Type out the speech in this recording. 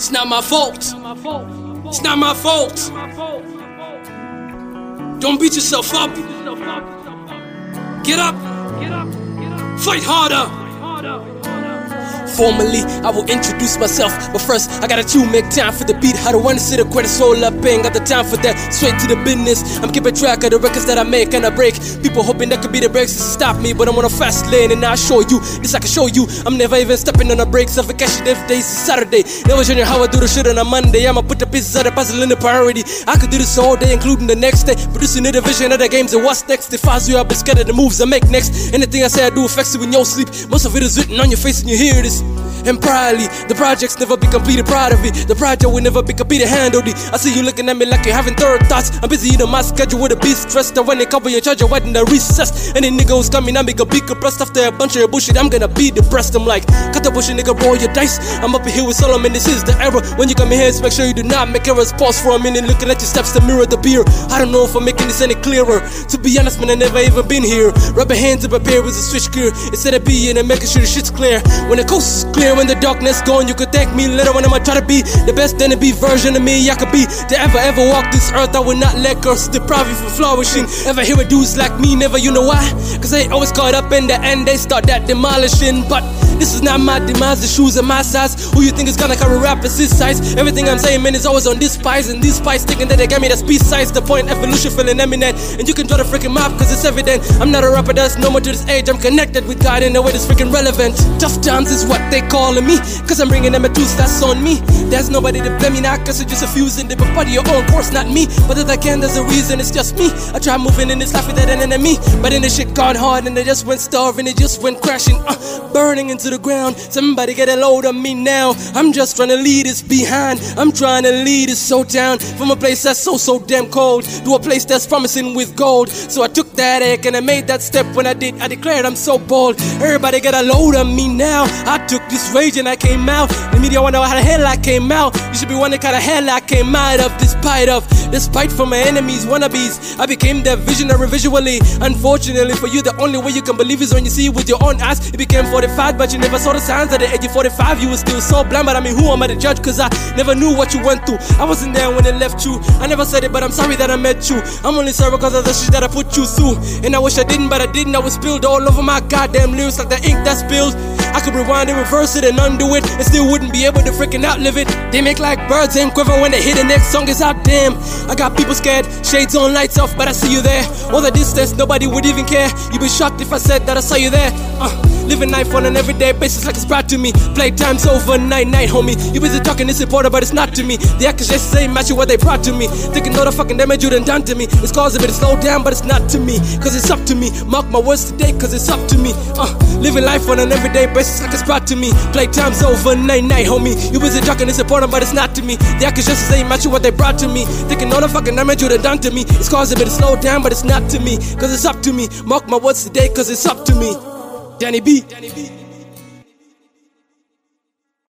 It's not my fault. It's not my fault. Don't beat yourself up. Get up. Fight harder. Formally, I will introduce myself, but first, I gotta make time for the beat. I don't wanna sit and quit a soul up, ain't got the time for that. Straight to the business, I'm keeping track of the records that I make and I break. People hoping that could be the breaks to stop me, but I'm on a fast lane and I'll show you. This I can show you, I'm never even stepping on the brakes. I'm vacation every day, it's Saturday. Never showing you how I do the shit on a Monday. I'ma put the pieces of the puzzle in the priority. I could do this all day, including the next day. Producing the division of the games and what's next. If I you, I've been scared of the moves I make next. Anything I say I do affects you in your sleep. Most of it is written on your face and you hear this. And proudly, the projects never be completed, proud of it. The project will never be completed, handled it. I see you looking at me like you're having third thoughts. I'm busy eating my schedule with a beat stressed. And when they cover your charger, right in the recess. Any nigga who's coming, I make a big compressed. After a bunch of your bullshit, I'm gonna be depressed. I'm like, cut the bullshit, nigga, roll your dice. I'm up in here with Solomon, this is the error. When you come in here, just make sure you do not make errors. Pause for a minute, looking at your steps to mirror the beer. I don't know if I'm making this any clearer. To be honest, man, I never even been here. Rubbing hands to prepare with a switch gear. Instead of being and making sure the shit's clear. When the coast is clear, when the darkness gone, you could thank me later when I'ma try to be the best then to be version of me I could be. To ever walk this earth, I will not let curse deprive you from flourishing. Ever hear a dudes like me, never, you know why? Cause they always caught up in the end, they start that demolishing. But this is not my demise, the shoes are my size. Who you think is gonna carry rap is his size? Everything I'm saying, man, is always on this spice. And these spice thinking that they got me the speed size. The point, evolution feeling eminent. And you can draw the freaking map cause it's evident. I'm not a rapper that's no more to this age. I'm connected with God in a way that's freaking relevant. Tough times is what they calling me, cause I'm bringing them a tools that's on me. There's nobody to blame me now, cause you're just a fusing the part of your own course, not me. But if I can, there's a reason, it's just me. I try moving in this life without an enemy, but then the shit got hard and it just went starving, it just went crashing, burning into the ground. Somebody get a load of me now. I'm just trying to lead us behind. I'm trying to lead us so down from a place that's so damn cold to a place that's promising with gold. So I took that egg and I made that step. When I did, I declared I'm so bold. Everybody get a load of me now. I took this rage and I came out. The media wonder how the hell I came out. You should be wondering how the hell I came out of. Despite from my enemies, wannabes, I became that visionary visually. Unfortunately for you, the only way you can believe is when you see it with your own eyes. It became 45, but you never saw the signs. At the age of 45, you were still so blind. But I mean, who am I to judge? Cause I never knew what you went through. I wasn't there when it left you. I never said it, but I'm sorry that I met you. I'm only sorry because of the shit that I put you through. And I wish I didn't, but I didn't. I was spilled all over my goddamn lyrics like the ink that spilled. I could rewind and reverse it and undo it, and still wouldn't be able to freaking outlive it. They make like birds and quiver when they hear the next song is out. Damn, I got people scared, shades on, lights off, but I see you there. All the distance, nobody would even care. You'd be shocked if I said that I saw you there. Living life on an everyday basis like it's brought to me. Playtime's over, night, homie. You busy talking, it's important, but it's not to me. The accusations say matching what they brought to me. Thinking all the fucking damage you done done to me. It's causing me to slow down, but it's not to me. Cause it's up to me. Mark my words today, cause it's up to me. Living life on an everyday basis like it's brought to me. Playtime's over, night, homie. You busy talking, it's important, but it's not to me. The accusations say matching what they brought to me. Thinking all the fucking damage you done done to me. It's causing me to slow down, but it's not to me. Cause it's up to me. Mark my words today, cause it's up to me. Danny B.